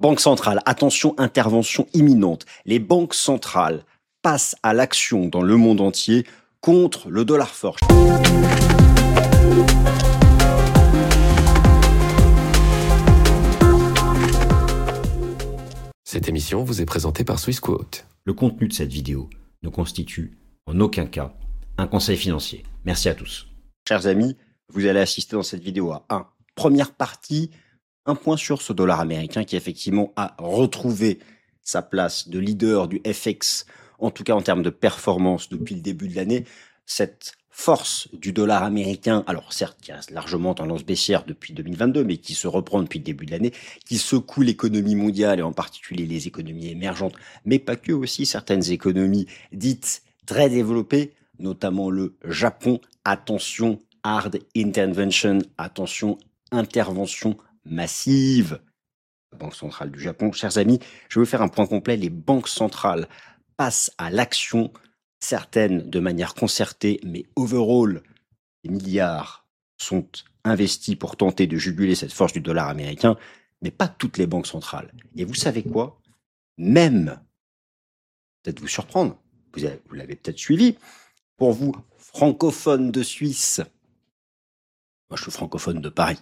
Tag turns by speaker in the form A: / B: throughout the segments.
A: Banque centrale, attention, intervention imminente. Les banques centrales passent à l'action dans le monde entier contre le dollar fort.
B: Cette émission vous est présentée par Swissquote.
A: Le contenu de cette vidéo ne constitue en aucun cas un conseil financier. Merci à tous. Chers amis, vous allez assister dans cette vidéo à première partie, un point sur ce dollar américain qui effectivement a retrouvé sa place de leader du FX, en tout cas en termes de performance depuis le début de l'année. Cette force du dollar américain, alors certes qui reste largement en tendance baissière depuis 2022, mais qui se reprend depuis le début de l'année, qui secoue l'économie mondiale et en particulier les économies émergentes, mais pas que, aussi certaines économies dites très développées, notamment le Japon. Attention, hard intervention, attention, intervention massive. La Banque centrale du Japon. Chers amis, je vais vous faire un point complet. Les banques centrales passent à l'action, certaines de manière concertée, mais overall, des milliards sont investis pour tenter de juguler cette force du dollar américain, mais pas toutes les banques centrales. Et vous savez quoi? Même, peut-être vous surprendre, vous l'avez peut-être suivi, pour vous, francophones de Suisse, moi je suis francophone de Paris,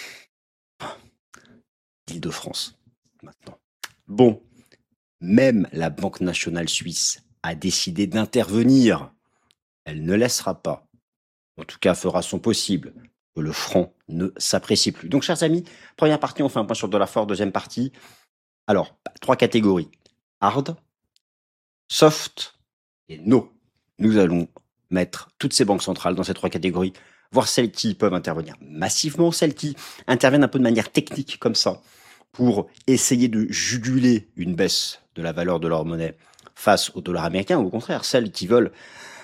A: Île-de-France, maintenant. Bon, même la Banque nationale suisse a décidé d'intervenir. Elle ne laissera pas, en tout cas fera son possible, que le franc ne s'apprécie plus. Donc, chers amis, première partie, on fait un point sur le dollar fort. Deuxième partie, alors, 3 catégories. Hard, soft et no. Nous allons mettre toutes ces banques centrales dans ces 3 catégories, voir celles qui peuvent intervenir massivement, celles qui interviennent un peu de manière technique comme ça, pour essayer de juguler une baisse de la valeur de leur monnaie face au dollar américain, ou au contraire, celles qui veulent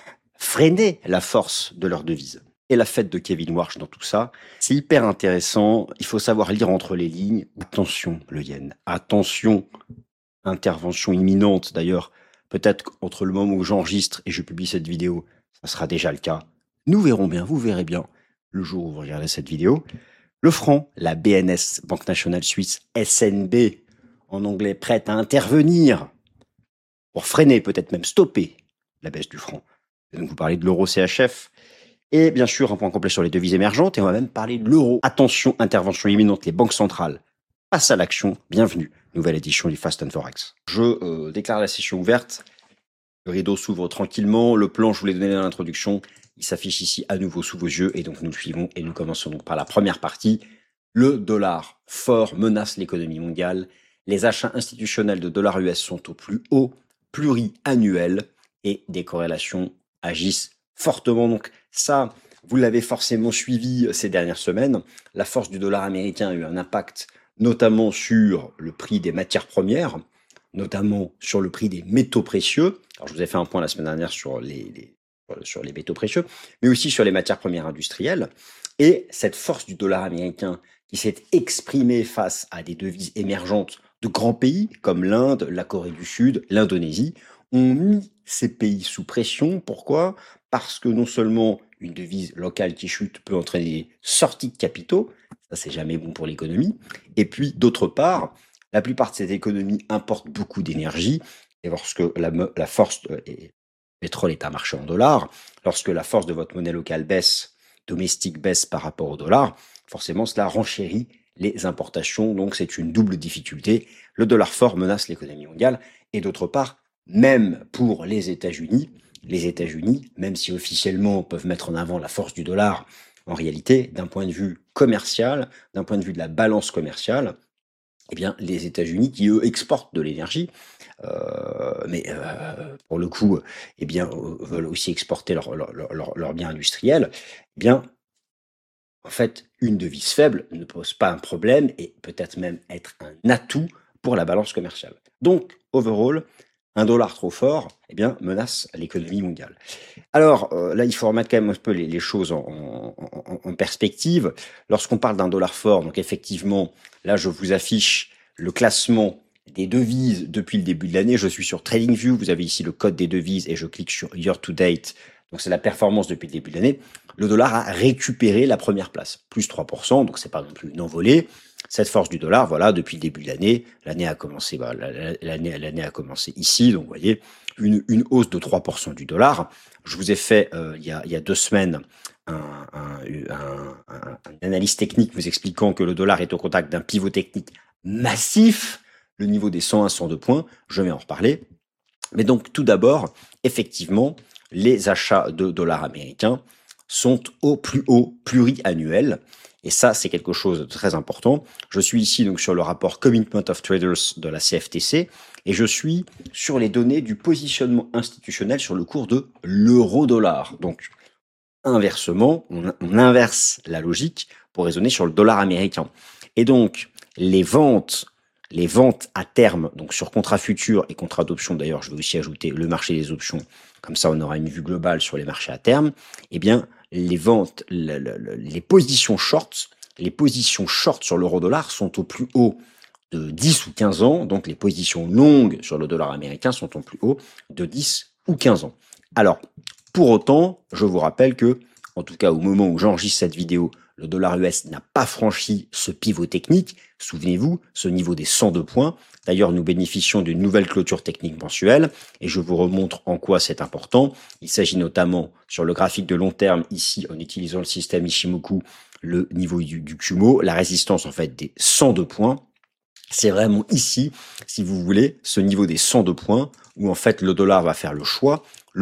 A: freiner la force de leur devise. Et la fête de Kevin Warsh dans tout ça, c'est hyper intéressant, il faut savoir lire entre les lignes. Attention le yen, attention, intervention imminente. D'ailleurs, peut-être qu'entre le moment où j'enregistre et je publie cette vidéo, ça sera déjà le cas. Nous verrons bien, vous verrez bien, le jour où vous regardez cette vidéo. Le franc, la BNS, Banque nationale suisse, SNB, en anglais, prête à intervenir pour freiner, peut-être même stopper la baisse du franc. Donc vous parlez de l'euro CHF, et bien sûr un point complet sur les devises émergentes, et on va même parler de l'euro. Attention, intervention imminente, les banques centrales passent à l'action. Bienvenue, nouvelle édition du Fast and Forex. Je déclare la session ouverte, le rideau s'ouvre tranquillement, le plan je vous l'ai donné dans l'introduction, il s'affiche ici à nouveau sous vos yeux, et donc nous le suivons, et nous commençons donc par la première partie. Le dollar fort menace l'économie mondiale, les achats institutionnels de dollars US sont au plus haut pluriannuel, et des corrélations agissent fortement. Donc ça, vous l'avez forcément suivi ces dernières semaines. La force du dollar américain a eu un impact notamment sur le prix des matières premières, notamment sur le prix des métaux précieux. Alors je vous ai fait un point la semaine dernière sur les métaux précieux, mais aussi sur les matières premières industrielles. Et cette force du dollar américain qui s'est exprimée face à des devises émergentes de grands pays comme l'Inde, la Corée du Sud, l'Indonésie, ont mis ces pays sous pression. Pourquoi? Parce que non seulement une devise locale qui chute peut entraîner des sorties de capitaux, ça c'est jamais bon pour l'économie, et puis d'autre part, la plupart de ces économies importent beaucoup d'énergie, et lorsque la force le pétrole est à marché en dollars, lorsque la force de votre monnaie locale baisse, domestique baisse par rapport au dollar, forcément cela renchérit les importations, donc c'est une double difficulté. Le dollar fort menace l'économie mondiale, et d'autre part, même pour les États-Unis, même si officiellement peuvent mettre en avant la force du dollar, en réalité, d'un point de vue commercial, d'un point de vue de la balance commerciale, eh bien, les États-Unis qui, eux, exportent de l'énergie, mais pour le coup, eh bien, veulent aussi exporter leurs biens industriels, eh bien, en fait, une devise faible ne pose pas un problème et peut-être même être un atout pour la balance commerciale. Donc, overall, un dollar trop fort, eh bien, menace l'économie mondiale. Alors, là, il faut remettre quand même un peu les choses en perspective. Lorsqu'on parle d'un dollar fort, donc effectivement, là, je vous affiche le classement des devises depuis le début de l'année. Je suis sur TradingView, vous avez ici le code des devises et je clique sur Year to Date. donc c'est la performance depuis le début de l'année, le dollar a récupéré la première place, plus 3%, donc c'est pas non plus une envolée. Cette force du dollar, voilà, depuis le début de l'année, l'année a commencé, l'année a commencé ici, donc vous voyez, une hausse de 3% du dollar. Je vous ai fait, il y a 2 semaines, une analyse technique vous expliquant que le dollar est au contact d'un pivot technique massif, le niveau des 101-102 points, je vais en reparler. Mais donc tout d'abord, effectivement, les achats de dollars américains sont au plus haut pluriannuel. Et ça, c'est quelque chose de très important. Je suis ici donc sur le rapport Commitment of Traders de la CFTC et je suis sur les données du positionnement institutionnel sur le cours de l'euro-dollar. Donc, inversement, on inverse la logique pour raisonner sur le dollar américain. Et donc, les ventes à terme, donc sur contrat futur et contrat d'option, d'ailleurs, je vais aussi ajouter le marché des options, comme ça on aura une vue globale sur les marchés à terme, eh bien, les ventes, les positions short sur l'euro-dollar sont au plus haut de 10 ou 15 ans, donc les positions longues sur le dollar américain sont au plus haut de 10 ou 15 ans. Alors, pour autant, je vous rappelle que, en tout cas au moment où j'enregistre cette vidéo, le dollar US n'a pas franchi ce pivot technique. Souvenez-vous, ce niveau des 102 points. D'ailleurs, nous bénéficions d'une nouvelle clôture technique mensuelle et je vous remontre en quoi c'est important. Il s'agit notamment sur le graphique de long terme, ici, en utilisant le système Ishimoku, le niveau du Kumo, la résistance en fait des 102 points. C'est vraiment ici, si vous voulez, ce niveau des 102 points où en fait le dollar va faire le choix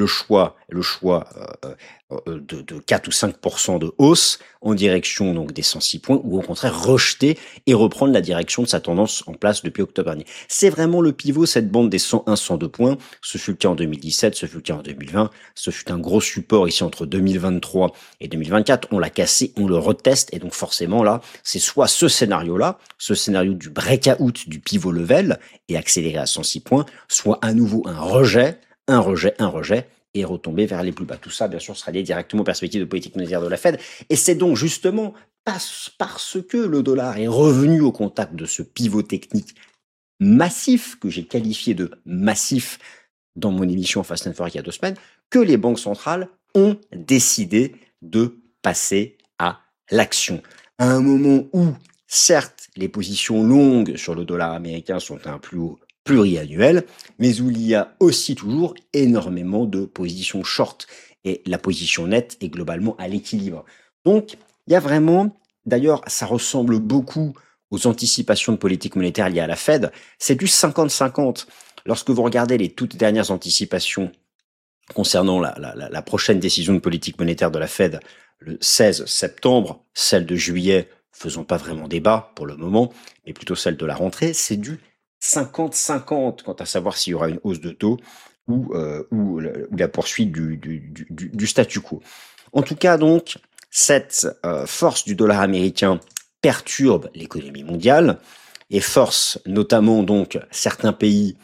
A: de 4 ou 5% de hausse en direction donc des 106 points ou au contraire rejeter et reprendre la direction de sa tendance en place depuis octobre dernier. C'est vraiment le pivot, cette bande des 101-102 points. Ce fut le cas en 2017, ce fut le cas en 2020, ce fut un gros support ici entre 2023 et 2024. On l'a cassé, on le reteste et donc forcément là, c'est soit ce scénario-là, ce scénario du breakout du pivot level et accéléré à 106 points, soit à nouveau un rejet, et retomber vers les plus bas. Tout ça, bien sûr, sera lié directement aux perspectives de politique monétaire de la Fed. Et c'est donc justement parce que le dollar est revenu au contact de ce pivot technique massif, que j'ai qualifié de massif dans mon émission Fast and Forex il y a 2 semaines, que les banques centrales ont décidé de passer à l'action. À un moment où, certes, les positions longues sur le dollar américain sont à un plus haut pluriannuel, mais où il y a aussi toujours énormément de positions short. Et la position nette est globalement à l'équilibre. Donc, il y a vraiment, d'ailleurs, ça ressemble beaucoup aux anticipations de politique monétaire liées à la Fed. C'est du 50-50. Lorsque vous regardez les toutes dernières anticipations concernant la prochaine décision de politique monétaire de la Fed, le 16 septembre, celle de juillet, faisons pas vraiment débat pour le moment, mais plutôt celle de la rentrée, c'est du 50-50 quant à savoir s'il y aura une hausse de taux ou la poursuite du statu quo. En tout cas, donc, cette force du dollar américain perturbe l'économie mondiale et force notamment donc certains pays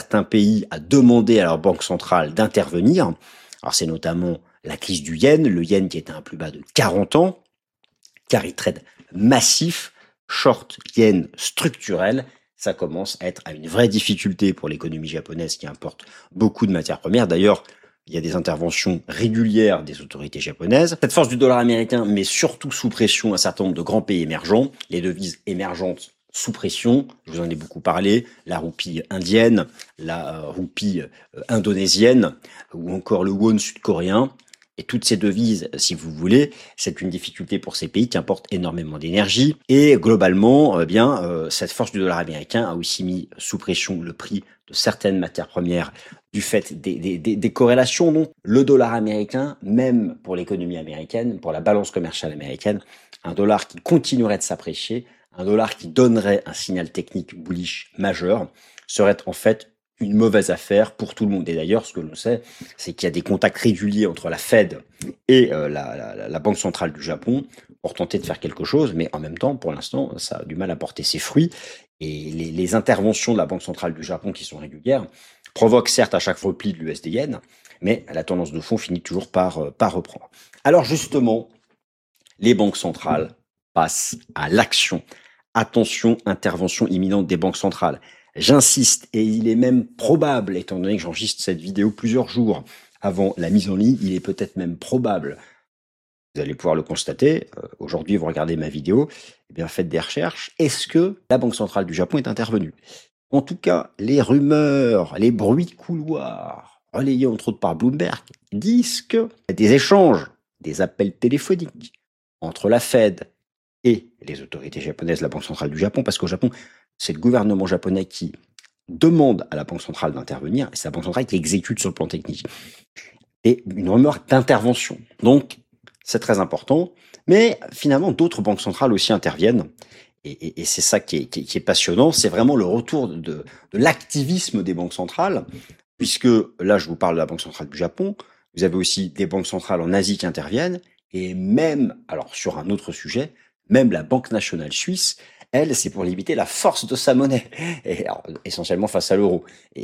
A: à demander à leur banque centrale d'intervenir. Alors c'est notamment la crise du yen, le yen qui était à un plus bas de 40 ans, carry trade massif, short yen structurel. Ça commence à être à une vraie difficulté pour l'économie japonaise qui importe beaucoup de matières premières. D'ailleurs, il y a des interventions régulières des autorités japonaises. Cette force du dollar américain met surtout sous pression un certain nombre de grands pays émergents, les devises émergentes sous pression, je vous en ai beaucoup parlé, la roupie indienne, la roupie indonésienne ou encore le won sud-coréen. Et toutes ces devises, si vous voulez, c'est une difficulté pour ces pays qui importent énormément d'énergie. Et globalement, cette force du dollar américain a aussi mis sous pression le prix de certaines matières premières du fait des corrélations. Donc, le dollar américain, même pour l'économie américaine, pour la balance commerciale américaine, un dollar qui continuerait de s'apprécier, un dollar qui donnerait un signal technique bullish majeur, serait en fait une mauvaise affaire pour tout le monde. Et d'ailleurs, ce que l'on sait, c'est qu'il y a des contacts réguliers entre la Fed et la Banque centrale du Japon pour tenter de faire quelque chose, mais en même temps, pour l'instant, ça a du mal à porter ses fruits. Et les interventions de la Banque centrale du Japon, qui sont régulières, provoquent certes à chaque repli de l'USD-Yen, mais la tendance de fond finit toujours par reprendre. Alors justement, les banques centrales passent à l'action. Attention, intervention imminente des banques centrales. J'insiste, et il est même probable, étant donné que j'enregistre cette vidéo plusieurs jours avant la mise en ligne. Il est peut-être même probable, vous allez pouvoir le constater, aujourd'hui vous regardez ma vidéo, eh bien faites des recherches. Est-ce que la Banque centrale du Japon est intervenue? En tout cas, les rumeurs, les bruits de couloir, relayés entre autres par Bloomberg, disent que des échanges, des appels téléphoniques entre la Fed et les autorités japonaises, la Banque centrale du Japon, parce qu'au Japon, c'est le gouvernement japonais qui demande à la Banque centrale d'intervenir, et c'est la Banque centrale qui exécute sur le plan technique. Et une rumeur d'intervention. Donc, c'est très important. Mais finalement, d'autres banques centrales aussi interviennent. Et c'est ça qui est passionnant. C'est vraiment le retour de l'activisme des banques centrales, puisque là, je vous parle de la Banque centrale du Japon. Vous avez aussi des banques centrales en Asie qui interviennent. Et même, alors sur un autre sujet, même la Banque nationale suisse, elle, c'est pour limiter la force de sa monnaie, et alors, essentiellement face à l'euro,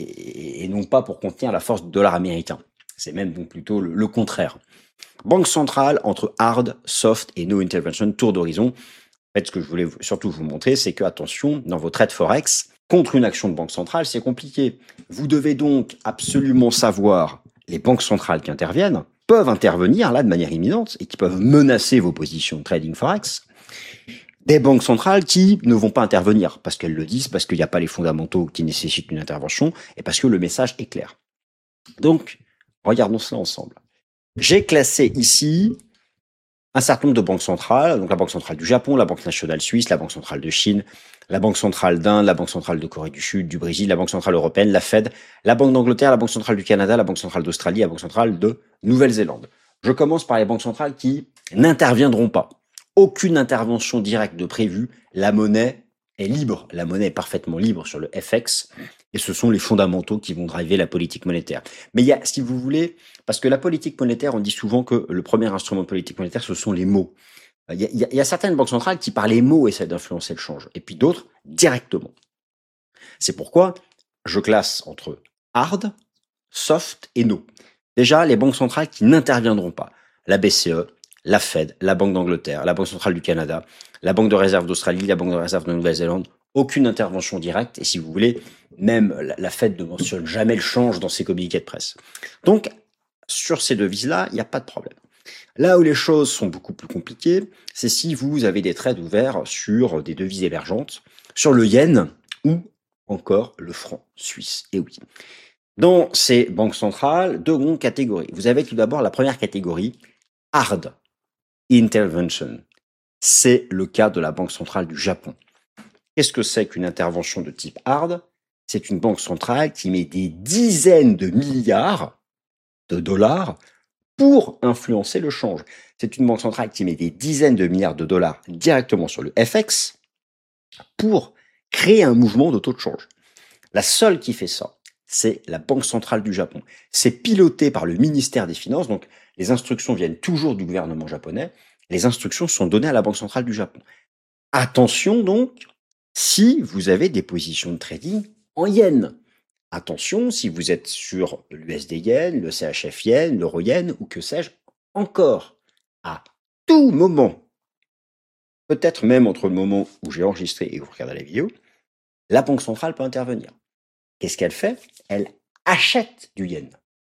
A: et non pas pour contenir la force du dollar américain. C'est même donc plutôt le contraire. Banque centrale entre hard, soft et no intervention, tour d'horizon. En fait, ce que je voulais surtout vous montrer, c'est que, attention, dans vos trades Forex, contre une action de banque centrale, c'est compliqué. Vous devez donc absolument savoir les banques centrales qui interviennent, peuvent intervenir là de manière imminente et qui peuvent menacer vos positions de trading Forex. Des banques centrales qui ne vont pas intervenir parce qu'elles le disent, parce qu'il n'y a pas les fondamentaux qui nécessitent une intervention et parce que le message est clair. Donc, regardons cela ensemble. J'ai classé ici un certain nombre de banques centrales, donc la Banque centrale du Japon, la Banque nationale suisse, la Banque centrale de Chine, la Banque centrale d'Inde, la Banque centrale de Corée du Sud, du Brésil, la Banque centrale européenne, la Fed, la Banque d'Angleterre, la Banque centrale du Canada, la Banque centrale d'Australie, la Banque centrale de Nouvelle-Zélande. Je commence par les banques centrales qui n'interviendront pas. Aucune intervention directe de prévue. La monnaie est libre. La monnaie est parfaitement libre sur le FX. Et ce sont les fondamentaux qui vont driver la politique monétaire. Mais il y a, si vous voulez, parce que la politique monétaire, on dit souvent que le premier instrument de politique monétaire, ce sont les mots. Il y a certaines banques centrales qui, par les mots, essaient d'influencer le change. Et puis d'autres, directement. C'est pourquoi je classe entre hard, soft et no. Déjà, les banques centrales qui n'interviendront pas. La BCE, la Fed, la Banque d'Angleterre, la Banque centrale du Canada, la Banque de réserve d'Australie, la Banque de réserve de Nouvelle-Zélande, aucune intervention directe. Et si vous voulez, même la Fed ne mentionne jamais le change dans ses communiqués de presse. Donc, sur ces devises-là, il n'y a pas de problème. Là où les choses sont beaucoup plus compliquées, c'est si vous avez des trades ouverts sur des devises émergentes, sur le yen ou encore le franc suisse. Et oui. Dans ces banques centrales, deux grandes catégories. Vous avez tout d'abord la première catégorie, hard intervention. C'est le cas de la Banque centrale du Japon. Qu'est-ce que c'est qu'une intervention de type hard? C'est une banque centrale qui met des dizaines de milliards de dollars pour influencer le change. C'est une banque centrale qui met des dizaines de milliards de dollars directement sur le FX pour créer un mouvement de taux de change. La seule qui fait ça, c'est la Banque centrale du Japon. C'est piloté par le ministère des Finances, donc les instructions viennent toujours du gouvernement japonais. Les instructions sont données à la Banque centrale du Japon. Attention donc, si vous avez des positions de trading en yens. Attention, si vous êtes sur l'USD yen, le CHF yen, l'euro yen ou que sais-je encore, à tout moment, peut-être même entre le moment où j'ai enregistré et où vous regardez la vidéo, la Banque centrale peut intervenir. Qu'est-ce qu'elle fait? Elle achète du yen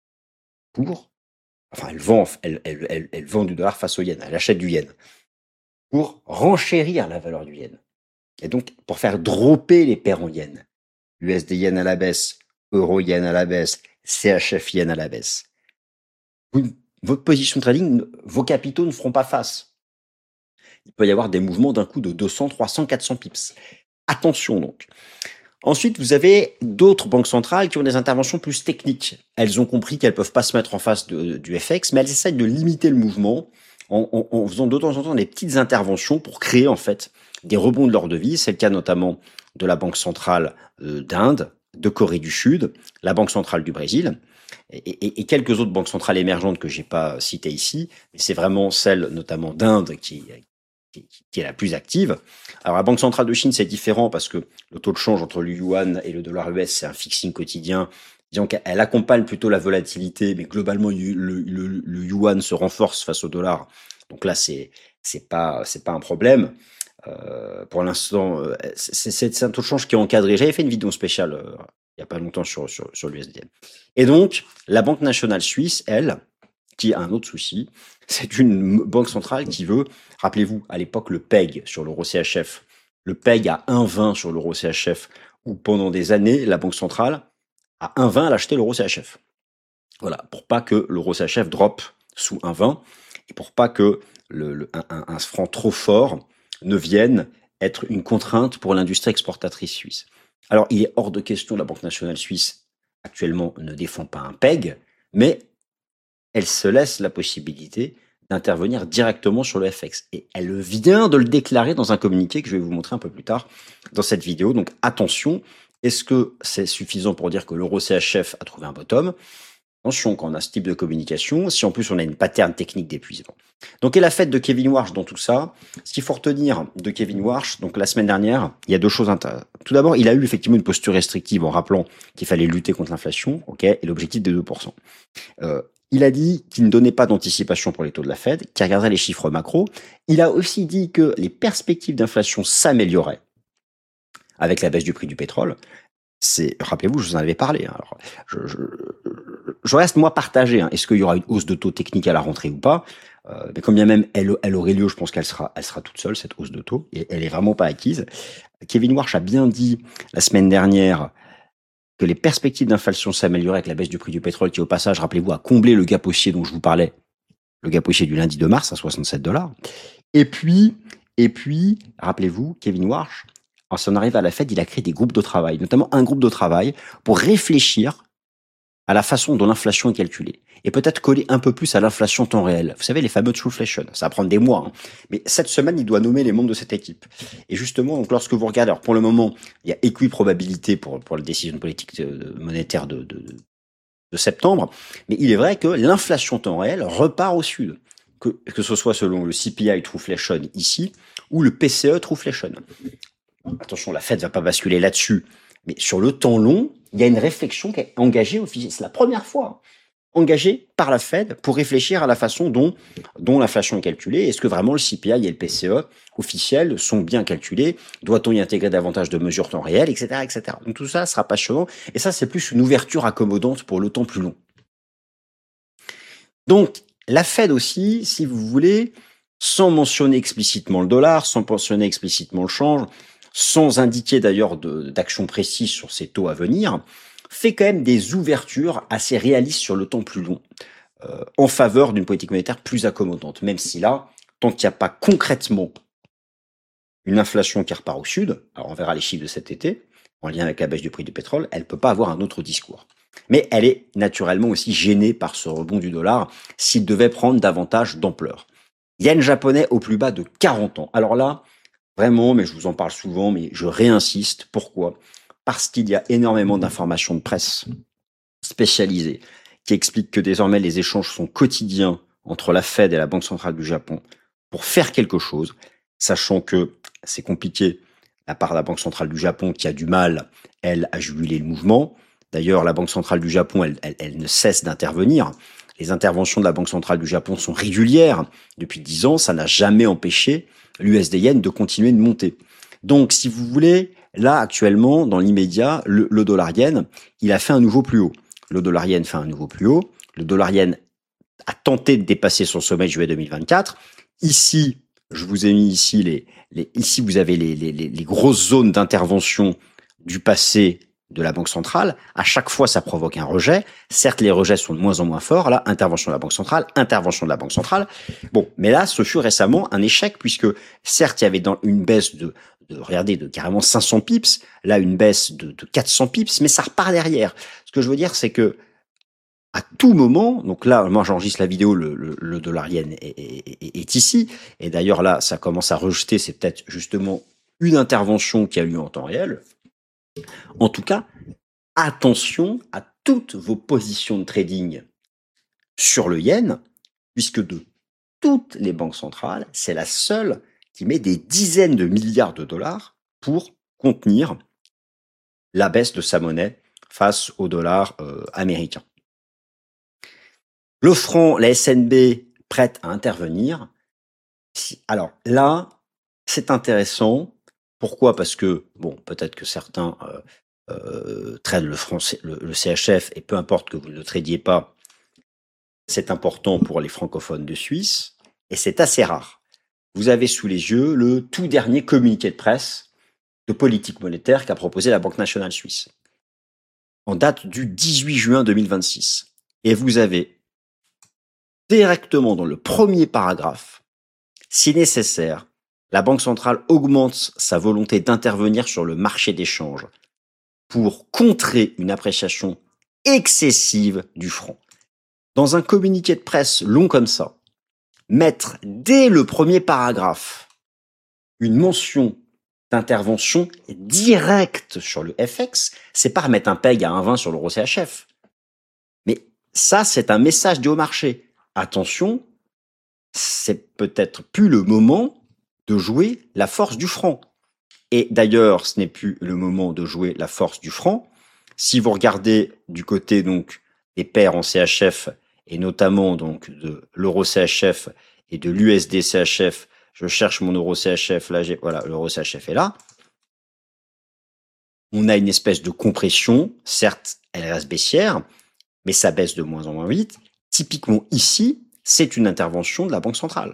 A: elle vend du dollar face au yen, elle achète du yen pour renchérir la valeur du yen. Et donc, pour faire dropper les paires en yen. USD yen à la baisse, euro yen à la baisse, CHF yen à la baisse. Votre position de trading, vos capitaux ne feront pas face. Il peut y avoir des mouvements d'un coup de 200, 300, 400 pips. Attention donc. Ensuite, vous avez d'autres banques centrales qui ont des interventions plus techniques. Elles ont compris qu'elles peuvent pas se mettre en face du FX, mais elles essayent de limiter le mouvement en faisant de temps en temps des petites interventions pour créer en fait des rebonds de leur devise. C'est le cas notamment de la Banque centrale d'Inde, de Corée du Sud, la Banque centrale du Brésil et quelques autres banques centrales émergentes que j'ai pas citées ici, mais c'est vraiment celle notamment d'Inde qui est la plus active. Alors la Banque centrale de Chine, c'est différent parce que le taux de change entre le yuan et le dollar US, c'est un fixing quotidien. Disons qu'elle accompagne plutôt la volatilité, mais globalement, le yuan se renforce face au dollar. Donc là, c'est pas un problème. Pour l'instant, c'est un taux de change qui est encadré. J'avais fait une vidéo spéciale il y a pas longtemps sur l'USDN. Et donc, la Banque nationale suisse, elle, qui a un autre souci, c'est une banque centrale qui veut, rappelez-vous, à l'époque, le PEG sur l'euro CHF, le PEG à 1,20 sur l'euro CHF, où pendant des années, la Banque centrale, à 1,20, elle achetait l'euro CHF. Voilà, pour pas que l'euro CHF drop sous 1,20 et pour pas que un franc trop fort ne vienne être une contrainte pour l'industrie exportatrice suisse. Alors, il est hors de question, la Banque nationale suisse actuellement ne défend pas un PEG, mais elle se laisse la possibilité d'intervenir directement sur le FX. Et elle vient de le déclarer dans un communiqué que je vais vous montrer un peu plus tard dans cette vidéo. Donc attention, est-ce que c'est suffisant pour dire que l'euro CHF a trouvé un bottom? Attention, quand on a ce type de communication, si en plus on a une pattern technique d'épuisement. Donc, et la fête de Kevin Warsh dans tout ça, ce qu'il faut retenir de Kevin Warsh, donc la semaine dernière, il y a deux choses intéressantes. Tout d'abord, il a eu effectivement une posture restrictive en rappelant qu'il fallait lutter contre l'inflation, ok, et l'objectif des 2%. Il a dit qu'il ne donnait pas d'anticipation pour les taux de la Fed, qu'il regarderait les chiffres macro. Il a aussi dit que les perspectives d'inflation s'amélioraient avec la baisse du prix du pétrole. Rappelez-vous, je vous en avais parlé. Hein. Alors, je reste moi partagé. Hein. Est-ce qu'il y aura une hausse de taux technique à la rentrée ou pas? Mais comme bien même elle aurait lieu, je pense qu'elle sera toute seule, cette hausse de taux, et elle est vraiment pas acquise. Kevin Warsh a bien dit la semaine dernière que les perspectives d'inflation s'amélioraient avec la baisse du prix du pétrole, qui au passage, rappelez-vous, a comblé le gap haussier dont je vous parlais, le gap haussier du lundi de mars à $67. Et puis, rappelez-vous, Kevin Warsh, en son arrivée à la Fed, il a créé des groupes de travail, notamment un groupe de travail pour réfléchir à la façon dont l'inflation est calculée. Et peut-être coller un peu plus à l'inflation temps réel. Vous savez, les fameux Trueflation. Ça va prendre des mois. Hein. Mais cette semaine, il doit nommer les membres de cette équipe. Et justement, donc, lorsque vous regardez, alors pour le moment, il y a équiprobabilité pour la décision politique monétaire de septembre. Mais il est vrai que l'inflation temps réel repart au sud. Que ce soit selon le CPI Trueflation ici, ou le PCE Trueflation. Attention, la Fed va pas basculer là-dessus. Mais sur le temps long, il y a une réflexion qui est engagée officiellement. C'est la première fois engagée par la Fed pour réfléchir à la façon dont l'inflation est calculée. Est-ce que vraiment le CPI et le PCE officiels sont bien calculés? Doit-on y intégrer davantage de mesures temps réel, etc., etc. Donc tout ça sera passionnant. Et ça, c'est plus une ouverture accommodante pour le temps plus long. Donc, la Fed aussi, si vous voulez, sans mentionner explicitement le dollar, sans mentionner explicitement le change, sans indiquer d'ailleurs d'action précise sur ses taux à venir, fait quand même des ouvertures assez réalistes sur le temps plus long, en faveur d'une politique monétaire plus accommodante, même si là, tant qu'il n'y a pas concrètement une inflation qui repart au sud, alors on verra les chiffres de cet été, en lien avec la baisse du prix du pétrole, elle ne peut pas avoir un autre discours. Mais elle est naturellement aussi gênée par ce rebond du dollar s'il devait prendre davantage d'ampleur. Yen japonais au plus bas de 40 ans. Alors là, vraiment, mais je vous en parle souvent, mais je réinsiste. Pourquoi? Parce qu'il y a énormément d'informations de presse spécialisées qui expliquent que désormais les échanges sont quotidiens entre la Fed et la Banque centrale du Japon pour faire quelque chose, sachant que c'est compliqué à part la Banque centrale du Japon qui a du mal, elle, à juguler le mouvement. D'ailleurs, la Banque centrale du Japon, elle ne cesse d'intervenir. Les interventions de la Banque centrale du Japon sont régulières. Depuis 10 ans, ça n'a jamais empêché l'USD-Yen de continuer de monter. Donc, si vous voulez, là, actuellement, dans l'immédiat, le dollar-yen, il a fait un nouveau plus haut. Le dollar-yen fait un nouveau plus haut. Le dollar-yen a tenté de dépasser son sommet de juillet 2024. Ici, je vous ai mis ici ici vous avez les grosses zones d'intervention du passé de la Banque centrale. À chaque fois, ça provoque un rejet. Certes, les rejets sont de moins en moins forts. Là, intervention de la Banque centrale, intervention de la Banque centrale. Bon, mais là, ce fut récemment un échec puisque, certes, il y avait une baisse de carrément 500 pips. Là, une baisse de 400 pips, mais ça repart derrière. Ce que je veux dire, c'est que à tout moment, donc là, moi j'enregistre la vidéo, le dollar yen est ici, et d'ailleurs là, ça commence à rejeter, c'est peut-être justement une intervention qui a lieu en temps réel. En tout cas, attention à toutes vos positions de trading sur le yen, puisque de toutes les banques centrales, c'est la seule qui met des dizaines de milliards de dollars pour contenir la baisse de sa monnaie face au dollar américain. Le franc, la SNB prête à intervenir. Alors là, c'est intéressant. Pourquoi? Parce que, bon, peut-être que certains trade le CHF, et peu importe que vous ne le tradiez pas, c'est important pour les francophones de Suisse, et c'est assez rare. Vous avez sous les yeux le tout dernier communiqué de presse de politique monétaire qu'a proposé la Banque nationale suisse, en date du 18 juin 2026. Et vous avez directement dans le premier paragraphe, si nécessaire, la Banque centrale augmente sa volonté d'intervenir sur le marché des changes pour contrer une appréciation excessive du franc. Dans un communiqué de presse long comme ça, mettre dès le premier paragraphe une mention d'intervention directe sur le FX, c'est pas remettre un PEG à 1,20 sur l'euro CHF. Mais ça, c'est un message dit au marché. Attention, c'est peut-être plus le moment de jouer la force du franc. Et d'ailleurs, ce n'est plus le moment de jouer la force du franc. Si vous regardez du côté donc des paires en CHF, et notamment donc de l'euro CHF et de l'USD CHF, je cherche mon euro CHF, là, voilà, l'euro CHF est là. On a une espèce de compression, certes, elle reste baissière, mais ça baisse de moins en moins vite. Typiquement ici, c'est une intervention de la Banque centrale.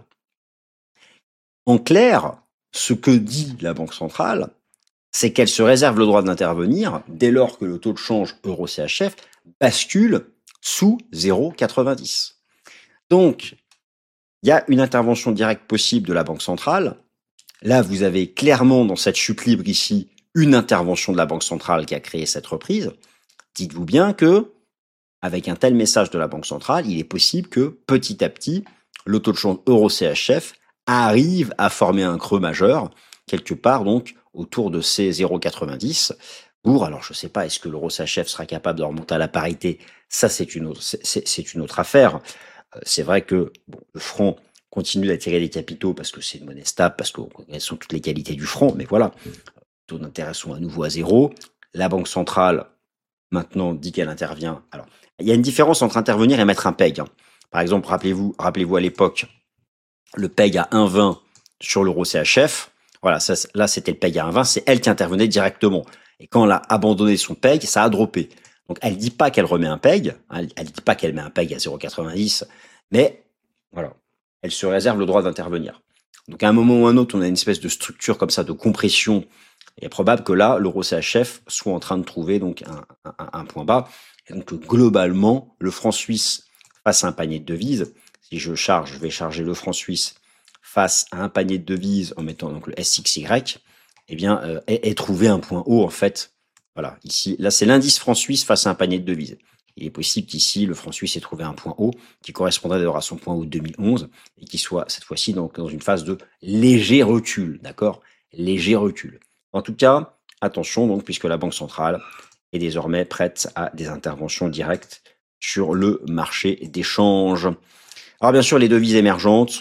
A: En clair, ce que dit la Banque centrale, c'est qu'elle se réserve le droit d'intervenir dès lors que le taux de change euro-CHF bascule sous 0,90. Donc, il y a une intervention directe possible de la Banque centrale. Là, vous avez clairement dans cette chute libre ici une intervention de la Banque centrale qui a créé cette reprise. Dites-vous bien que, avec un tel message de la Banque centrale, il est possible que petit à petit, le taux de change euro-CHF arrive à former un creux majeur, quelque part donc autour de ces 0,90 pour, alors je ne sais pas, est-ce que l'euro CHF sera capable de remonter à la parité? Ça, c'est une autre affaire. C'est vrai que bon, le franc continue d'attirer des capitaux parce que c'est une monnaie stable, parce qu'elles sont toutes les qualités du franc, mais voilà, taux d'intérêt sont à nouveau à zéro. La Banque centrale, maintenant, dit qu'elle intervient. Alors, il y a une différence entre intervenir et mettre un PEG. Par exemple, rappelez-vous à l'époque, le PEG à 1,20 sur l'euro CHF. Voilà, ça, là, c'était le PEG à 1,20. C'est elle qui intervenait directement. Et quand elle a abandonné son PEG, ça a droppé. Donc, elle dit pas qu'elle remet un PEG. Elle dit pas qu'elle met un PEG à 0,90. Mais, voilà, elle se réserve le droit d'intervenir. Donc, à un moment ou à un autre, on a une espèce de structure comme ça, de compression. Il est probable que là, l'euro CHF soit en train de trouver donc un point bas. Et donc, globalement, le franc suisse face à un panier de devises, si je vais charger le franc suisse face à un panier de devises en mettant donc le SXY, eh bien, ait trouvé un point haut, en fait. Voilà, ici, là, c'est l'indice franc suisse face à un panier de devises. Il est possible qu'ici, le franc suisse ait trouvé un point haut qui correspondrait d'ailleurs à son point haut de 2011 et qui soit cette fois-ci dans une phase de léger recul, d'accord? Léger recul. En tout cas, attention donc, puisque la Banque centrale est désormais prête à des interventions directes sur le marché d'échange. Alors bien sûr, les devises émergentes,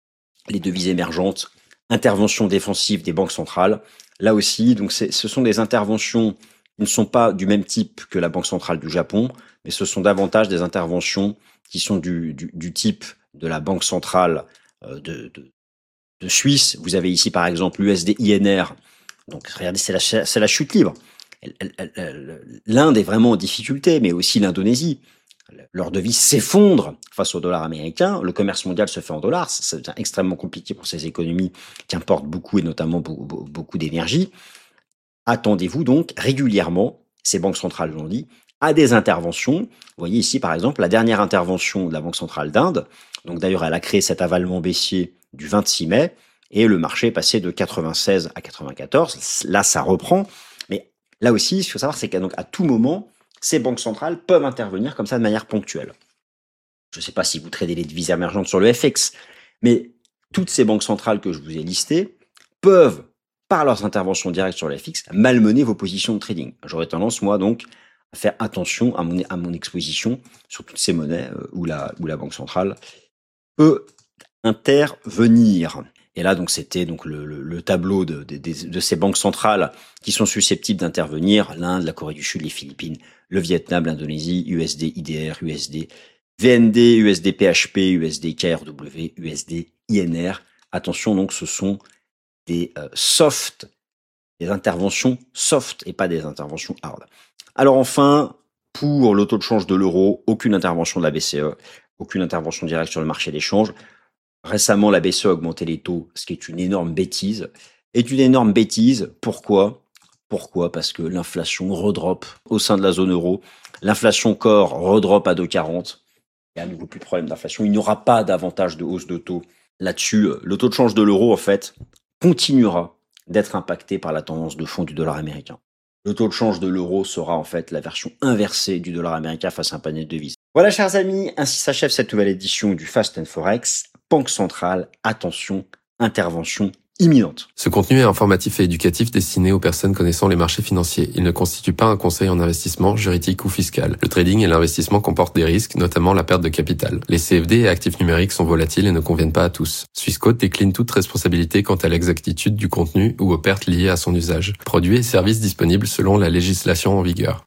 A: intervention défensive des banques centrales. Là aussi, donc ce sont des interventions qui ne sont pas du même type que la Banque centrale du Japon, mais ce sont davantage des interventions qui sont du type de la Banque centrale de Suisse. Vous avez ici par exemple l'USD INR. Donc regardez, c'est la chute libre. L'Inde est vraiment en difficulté, mais aussi l'Indonésie. Leur devise s'effondre face au dollar américain. Le commerce mondial se fait en dollars. Ça devient extrêmement compliqué pour ces économies qui importent beaucoup et notamment beaucoup d'énergie. Attendez-vous donc régulièrement, ces banques centrales l'ont dit, à des interventions. Vous voyez ici par exemple la dernière intervention de la Banque centrale d'Inde. Donc d'ailleurs, elle a créé cet avalement baissier du 26 mai et le marché est passé de 96 à 94. Là, ça reprend. Mais là aussi, ce qu'il faut savoir, c'est qu'à tout moment, ces banques centrales peuvent intervenir comme ça de manière ponctuelle. Je ne sais pas si vous tradez les devises émergentes sur le FX, mais toutes ces banques centrales que je vous ai listées peuvent, par leurs interventions directes sur le FX, malmener vos positions de trading. J'aurais tendance, moi, donc, à faire attention à mon exposition sur toutes ces monnaies où la Banque centrale peut intervenir. Et là, donc, c'était donc le tableau de ces banques centrales qui sont susceptibles d'intervenir: l'Inde, la Corée du Sud, les Philippines, le Vietnam, l'Indonésie, USD IDR, USD VND, USD PHP, USD KRW, USD INR. Attention, donc, ce sont des soft des interventions soft et pas des interventions hard. Alors enfin, pour le taux de change de l'euro, aucune intervention de la BCE, aucune intervention directe sur le marché des changes. Récemment, la BCE a augmenté les taux, ce qui est une énorme bêtise. Pourquoi ? Parce que l'inflation redrop au sein de la zone euro. L'inflation core redrop à 2,40. Il y a à nouveau plus de problème d'inflation. Il n'y aura pas davantage de hausse de taux là-dessus. Le taux de change de l'euro, en fait, continuera d'être impacté par la tendance de fond du dollar américain. Le taux de change de l'euro sera en fait la version inversée du dollar américain face à un panier de devises. Voilà, chers amis, ainsi s'achève cette nouvelle édition du Fast & Forex. Banque centrale, attention, intervention imminente.
B: Ce contenu est informatif et éducatif destiné aux personnes connaissant les marchés financiers. Il ne constitue pas un conseil en investissement, juridique ou fiscal. Le trading et l'investissement comportent des risques, notamment la perte de capital. Les CFD et actifs numériques sont volatiles et ne conviennent pas à tous. Swissquote décline toute responsabilité quant à l'exactitude du contenu ou aux pertes liées à son usage. Produits et services disponibles selon la législation en vigueur.